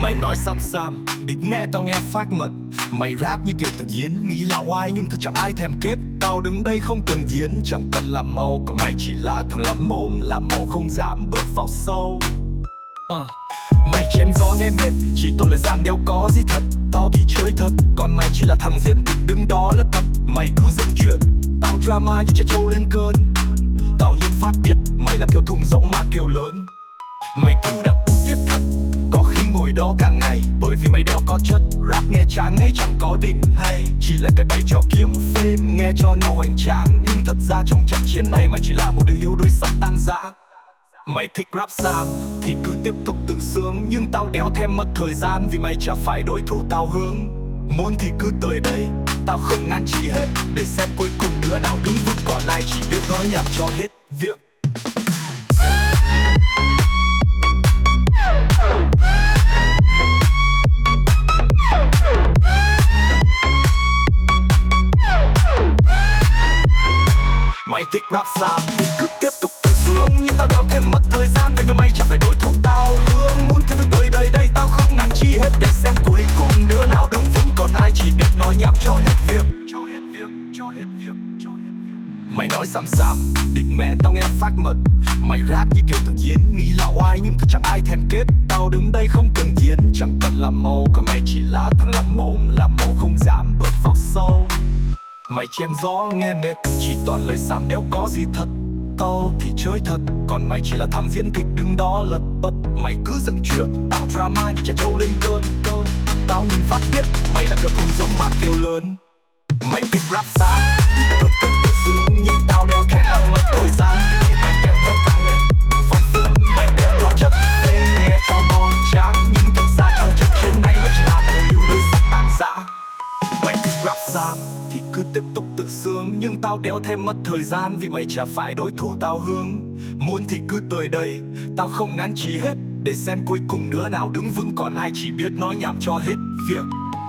Mày nói xăm định nghe tao nghe phát mật. Mày rap như kiểu tự nhiên, nghĩ là oai nhưng thật chẳng ai thèm kết. Tao đứng đây không cần diễn, chẳng cần làm màu. Còn mày chỉ là thằng lắm mồm, làm màu không dám bước vào sâu. Mày chém gió nghe mệt, chỉ tôi là giang đeo có gì thật. Tao thì chơi thật, còn mày chỉ là thằng diễn kịch đứng đó là thật. Mày cứ dựng chuyện, tao drama như trẻ trâu lên cơn. Tao như phát biết, mày là kiểu thùng rỗng mà kiểu lớn. Mày cứ đã viết thật, có khi ngồi đó cả ngày. Bởi vì mày đeo có chất, rap nghe chán ngay chẳng có định hay. Chỉ là cái bày trò kiếm phim, nghe cho nó hoành tráng. Nhưng thật ra trong trận chiến này mày chỉ là một đứa yếu đuối sắp tan rã. Mày thích rap sao thì cứ tiếp tục tự sướng, nhưng tao đéo thêm mất thời gian vì mày chả phải đối thủ tao hướng. Muốn thì cứ tới đây, tao không ngăn chi hết, để xem cuối cùng đứa nào đứng vững, còn lại chỉ biết nói nhảm cho hết việc. Mày thích rap sao thì cứ tiếp tục tự sướng, nhưng tao đéo thêm mất thời gian vì mày chẳng phải đối thủ tao hướng. Muốn thì tới đây tao không ngăn chi hết, để xem cuối cùng đứa nào đứng vững, còn ai chỉ biết nói nhảm cho hết việc. Mày nói xăm định mẹ tao nghe phát mật. Mày rap như kiểu tự nhiên, nghĩ là oai nhưng thật chẳng ai thèm kết. Tao đứng đây không cần diễn, chẳng cần làm màu. Còn mày chỉ là thằng làm mồm, làm màu không dám bước vào sâu. Mày chém gió nghe mệt, chỉ toàn lời xàm đéo có gì thật. Tao thì chơi thật, còn mày chỉ là thằng diễn kịch đứng đó lật bật. Mày cứ dựng chuyện, tao drama như trẻ trâu lên cơn. Tao nhìn phát biết, mày là kiểu thùng rỗng mà kêu lớn. Mày thích rap sao tự sướng, nhưng tao đeo theo mất thời gian. Mày đeo theo tăng lên phong phương, mày đeo theo chất nghe cho ngon tráng. Nhưng thật ra trong trận chiến này mày chỉ là người yêu đuối sắp tan rã. Mày thích rap sao thì cứ tiếp tục tự sướng, nhưng tao đéo thêm mất thời gian vì mày chả phải đối thủ tao hướng. Muốn thì cứ tới đây, tao không ngăn chi hết, để xem cuối cùng đứa nào đứng vững, còn ai chỉ biết nói nhảm cho hết việc.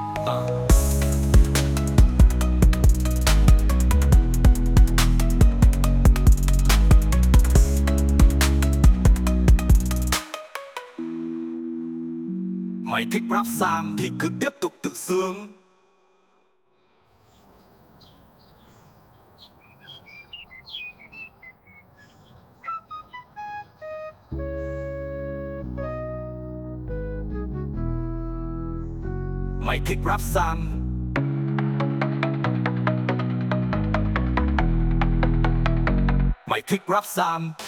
Mày thích rap sam thì cứ tiếp tục tự sướng. Mày thích rap sam. Mày thích rap sam.